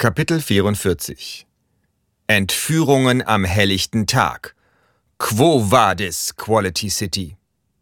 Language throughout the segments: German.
Kapitel 44 Entführungen am helllichten Tag. Quo vadis, Quality City?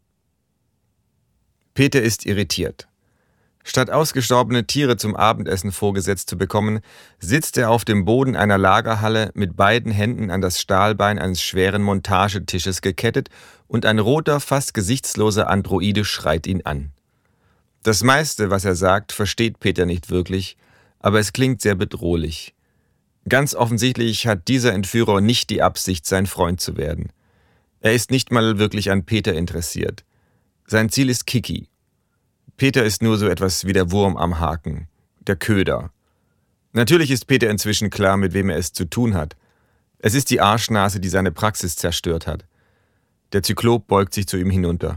Peter ist irritiert. Statt ausgestorbene Tiere zum Abendessen vorgesetzt zu bekommen, sitzt er auf dem Boden einer Lagerhalle mit beiden Händen an das Stahlbein eines schweren Montagetisches gekettet und ein roter, fast gesichtsloser Androide schreit ihn an. Das meiste, was er sagt, versteht Peter nicht wirklich, aber es klingt sehr bedrohlich. Ganz offensichtlich hat dieser Entführer nicht die Absicht, sein Freund zu werden. Er ist nicht mal wirklich an Peter interessiert. Sein Ziel ist Kiki. Peter ist nur so etwas wie der Wurm am Haken, der Köder. Natürlich ist Peter inzwischen klar, mit wem er es zu tun hat. Es ist die Arschnase, die seine Praxis zerstört hat. Der Zyklop beugt sich zu ihm hinunter.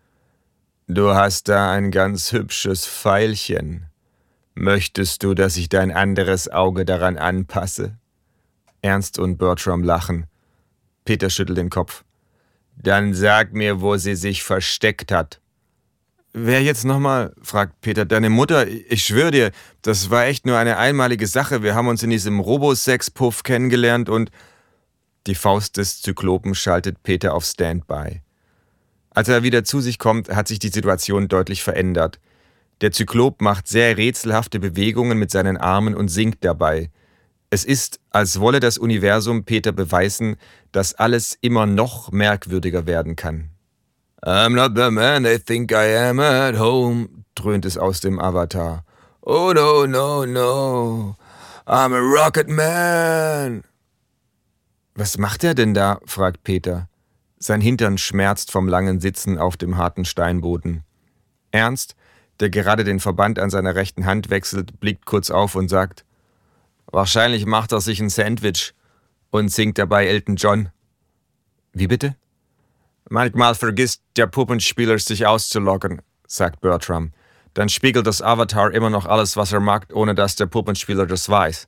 »Du hast da ein ganz hübsches Pfeilchen. Möchtest du, dass ich dein anderes Auge daran anpasse?« Ernst und Bertram lachen. Peter schüttelt den Kopf. »Dann sag mir, wo sie sich versteckt hat.« »Wer jetzt nochmal?« fragt Peter. »Deine Mutter? Ich schwöre dir, das war echt nur eine einmalige Sache. Wir haben uns in diesem Robosex-Puff kennengelernt und...« Die Faust des Zyklopen schaltet Peter auf Standby. Als er wieder zu sich kommt, hat sich die Situation deutlich verändert. Der Zyklop macht sehr rätselhafte Bewegungen mit seinen Armen und singt dabei. Es ist, als wolle das Universum Peter beweisen, dass alles immer noch merkwürdiger werden kann. »I'm not the man they think I am at home«, dröhnt es aus dem Avatar. »Oh no, no, no, I'm a rocket man.« »Was macht er denn da?« fragt Peter. Sein Hintern schmerzt vom langen Sitzen auf dem harten Steinboden. Ernst, der gerade den Verband an seiner rechten Hand wechselt, blickt kurz auf und sagt, »Wahrscheinlich macht er sich ein Sandwich« und singt dabei Elton John. »Wie bitte?« »Manchmal vergisst der Puppenspieler sich auszuloggen«, sagt Bertram. »Dann spiegelt das Avatar immer noch alles, was er mag, ohne dass der Puppenspieler das weiß.«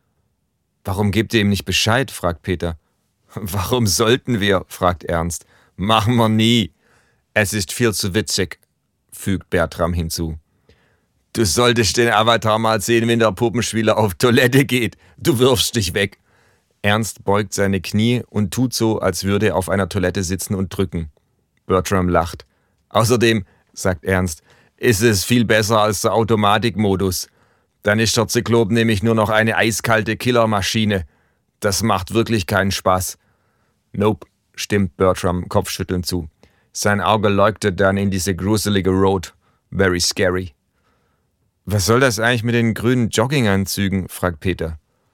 »Warum gebt ihr ihm nicht Bescheid?« fragt Peter. »Warum sollten wir?« fragt Ernst. »Machen wir nie. Es ist viel zu witzig«, fügt Bertram hinzu. »Du solltest den Avatar mal sehen, wenn der Puppenspieler auf Toilette geht. Du wirfst dich weg.« Ernst beugt seine Knie und tut so, als würde er auf einer Toilette sitzen und drücken. Bertram lacht. »Außerdem«, sagt Ernst, »ist es viel besser als der Automatikmodus. Dann ist der Zyklop nämlich nur noch eine eiskalte Killermaschine. Das macht wirklich keinen Spaß.« »Nope«, stimmt Bertram kopfschüttelnd zu. Sein Auge leuchtet dann in diese gruselige Road. Very scary. »Was soll das eigentlich mit den grünen Jogginganzügen?« fragt Peter.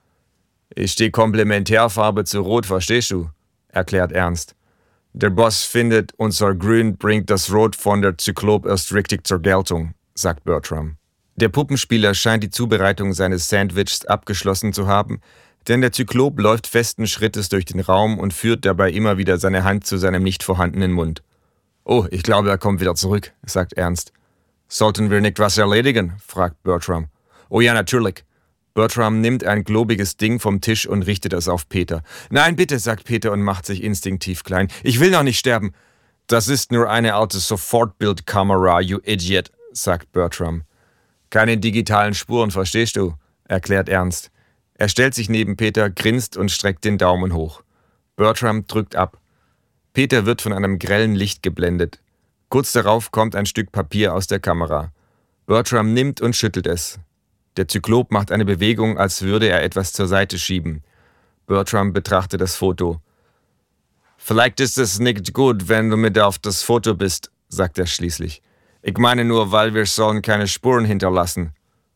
»Ist die Komplementärfarbe zu Rot, verstehst du?«, erklärt Ernst. »Der Boss findet, unser Grün bringt das Rot von der Zyklop erst richtig zur Geltung«, sagt Bertram. Der Puppenspieler scheint die Zubereitung seines Sandwichs abgeschlossen zu haben, denn der Zyklop läuft festen Schrittes durch den Raum und führt dabei immer wieder seine Hand zu seinem nicht vorhandenen Mund. »Oh, ich glaube, er kommt wieder zurück«, sagt Ernst. »Sollten wir nicht was erledigen?«, fragt Bertram. »Oh ja, natürlich.« Bertram nimmt ein globiges Ding vom Tisch und richtet es auf Peter. »Nein, bitte«, sagt Peter und macht sich instinktiv klein. »Ich will noch nicht sterben.« »Das ist nur eine alte Sofortbildkamera, you idiot«, sagt Bertram. »Keine digitalen Spuren, verstehst du?«, erklärt Ernst. Er stellt sich neben Peter, grinst und streckt den Daumen hoch. Bertram drückt ab. Peter wird von einem grellen Licht geblendet. Kurz darauf kommt ein Stück Papier aus der Kamera. Bertram nimmt und schüttelt es. Der Zyklop macht eine Bewegung, als würde er etwas zur Seite schieben. Bertram betrachtet das Foto. »Vielleicht ist es nicht gut, wenn du mit auf das Foto bist«, sagt er schließlich. »Ich meine nur, weil wir sollen keine Spuren hinterlassen.«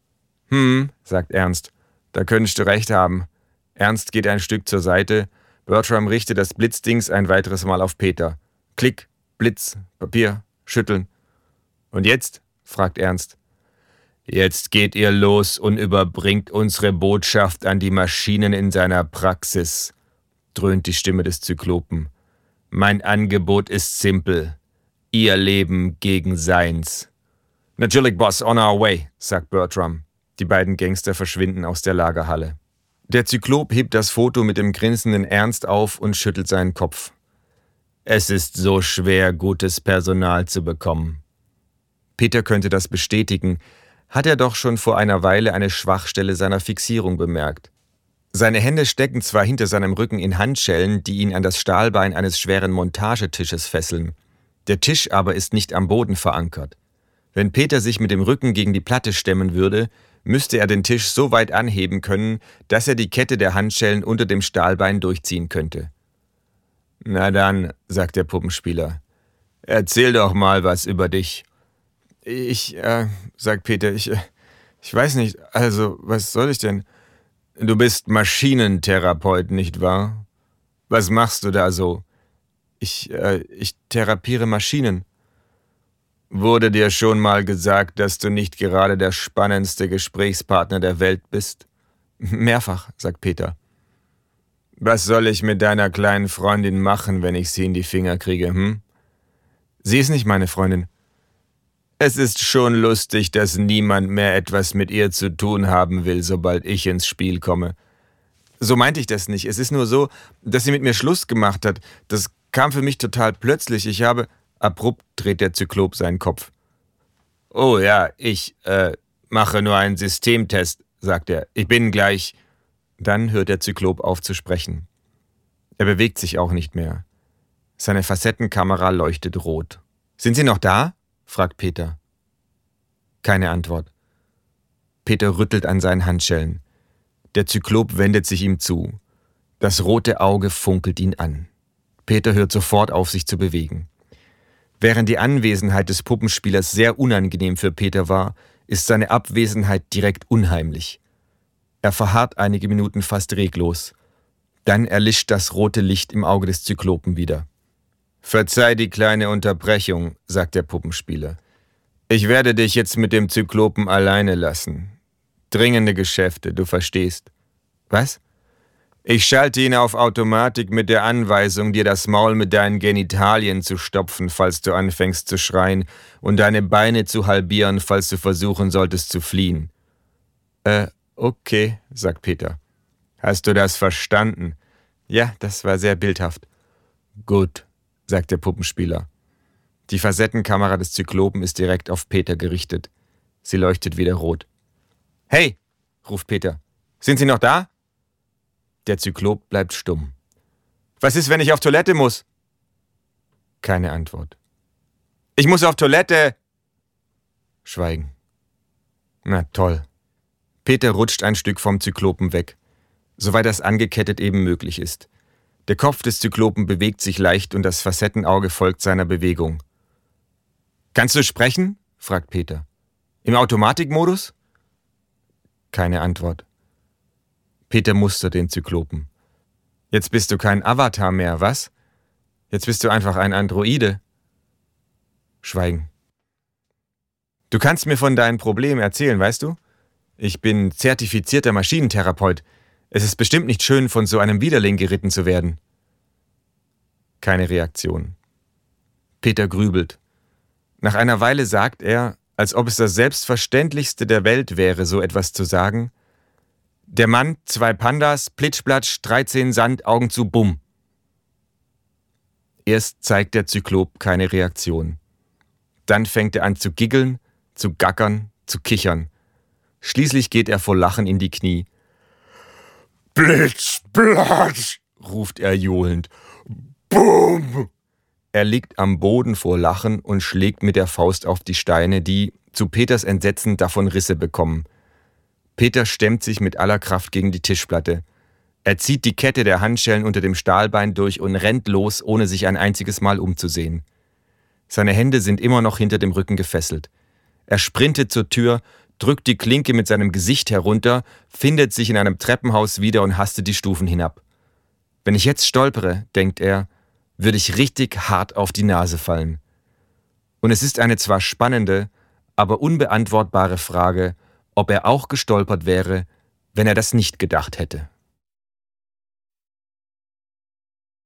sagt Ernst. »Da könntest du recht haben.« Ernst geht ein Stück zur Seite. Bertram richtet das Blitzdings ein weiteres Mal auf Peter. Klick, Blitz, Papier, schütteln. »Und jetzt?«, fragt Ernst. »Jetzt geht ihr los und überbringt unsere Botschaft an die Maschinen in seiner Praxis«, dröhnt die Stimme des Zyklopen. »Mein Angebot ist simpel. Ihr Leben gegen seins.« »Natürlich, Boss, on our way«, sagt Bertram. Die beiden Gangster verschwinden aus der Lagerhalle. Der Zyklop hebt das Foto mit dem grinsenden Ernst auf und schüttelt seinen Kopf. »Es ist so schwer, gutes Personal zu bekommen.« Peter könnte das bestätigen. hat er doch schon vor einer Weile eine Schwachstelle seiner Fixierung bemerkt. Seine Hände stecken zwar hinter seinem Rücken in Handschellen, die ihn an das Stahlbein eines schweren Montagetisches fesseln. Der Tisch aber ist nicht am Boden verankert. Wenn Peter sich mit dem Rücken gegen die Platte stemmen würde, müsste er den Tisch so weit anheben können, dass er die Kette der Handschellen unter dem Stahlbein durchziehen könnte. »Na dann«, sagt der Puppenspieler, »erzähl doch mal was über dich.« sagt Peter, ich weiß nicht, also, was soll ich denn? »Du bist Maschinentherapeut, nicht wahr? Was machst du da so?« Ich therapiere Maschinen.« »Wurde dir schon mal gesagt, dass du nicht gerade der spannendste Gesprächspartner der Welt bist?« »Mehrfach«, sagt Peter. »Was soll ich mit deiner kleinen Freundin machen, wenn ich sie in die Finger kriege, hm?« »Sie ist nicht meine Freundin.« »Es ist schon lustig, dass niemand mehr etwas mit ihr zu tun haben will, sobald ich ins Spiel komme.« »So meinte ich das nicht. Es ist nur so, dass sie mit mir Schluss gemacht hat. Das kam für mich total plötzlich. Ich habe...« Abrupt dreht der Zyklop seinen Kopf. »Oh ja, ich mache nur einen Systemtest«, sagt er. »Ich bin gleich...« Dann hört der Zyklop auf zu sprechen. Er bewegt sich auch nicht mehr. Seine Facettenkamera leuchtet rot. »Sind Sie noch da?« fragt Peter. Keine Antwort. Peter rüttelt an seinen Handschellen. Der Zyklop wendet sich ihm zu. Das rote Auge funkelt ihn an. Peter hört sofort auf, sich zu bewegen. Während die Anwesenheit des Puppenspielers sehr unangenehm für Peter war, ist seine Abwesenheit direkt unheimlich. Er verharrt einige Minuten fast reglos. Dann erlischt das rote Licht im Auge des Zyklopen wieder. »Verzeih die kleine Unterbrechung«, sagt der Puppenspieler. »Ich werde dich jetzt mit dem Zyklopen alleine lassen. Dringende Geschäfte, du verstehst.« »Was?« »Ich schalte ihn auf Automatik mit der Anweisung, dir das Maul mit deinen Genitalien zu stopfen, falls du anfängst zu schreien, und deine Beine zu halbieren, falls du versuchen solltest zu fliehen.« Okay«, sagt Peter. »Hast du das verstanden?« »Ja, das war sehr bildhaft.« »Gut«, sagt der Puppenspieler. Die Facettenkamera des Zyklopen ist direkt auf Peter gerichtet. Sie leuchtet wieder rot. »Hey«, ruft Peter, »sind Sie noch da?« Der Zyklop bleibt stumm. »Was ist, wenn ich auf Toilette muss?« Keine Antwort. »Ich muss auf Toilette!« Schweigen. Na toll. Peter rutscht ein Stück vom Zyklopen weg, soweit das angekettet eben möglich ist. Der Kopf des Zyklopen bewegt sich leicht und das Facettenauge folgt seiner Bewegung. »Kannst du sprechen?« fragt Peter. »Im Automatikmodus?« Keine Antwort. Peter mustert den Zyklopen. »Jetzt bist du kein Avatar mehr, was? Jetzt bist du einfach ein Androide.« Schweigen. »Du kannst mir von deinen Problemen erzählen, weißt du? Ich bin zertifizierter Maschinentherapeut. Es ist bestimmt nicht schön, von so einem Widerling geritten zu werden.« Keine Reaktion. Peter grübelt. Nach einer Weile sagt er, als ob es das Selbstverständlichste der Welt wäre, so etwas zu sagen: »Der Mann, 2 Pandas, Plitschplatsch, 13 Sand, Augen zu, bumm.« Erst zeigt der Zyklop keine Reaktion. Dann fängt er an zu giggeln, zu gackern, zu kichern. Schließlich geht er vor Lachen in die Knie. »Plitschplatsch«, ruft er johlend. »Bumm!« Er liegt am Boden vor Lachen und schlägt mit der Faust auf die Steine, die, zu Peters Entsetzen, davon Risse bekommen. Peter stemmt sich mit aller Kraft gegen die Tischplatte. Er zieht die Kette der Handschellen unter dem Stahlbein durch und rennt los, ohne sich ein einziges Mal umzusehen. Seine Hände sind immer noch hinter dem Rücken gefesselt. Er sprintet zur Tür, drückt die Klinke mit seinem Gesicht herunter, findet sich in einem Treppenhaus wieder und hastet die Stufen hinab. Wenn ich jetzt stolpere, denkt er, würde ich richtig hart auf die Nase fallen. Und es ist eine zwar spannende, aber unbeantwortbare Frage, ob er auch gestolpert wäre, wenn er das nicht gedacht hätte.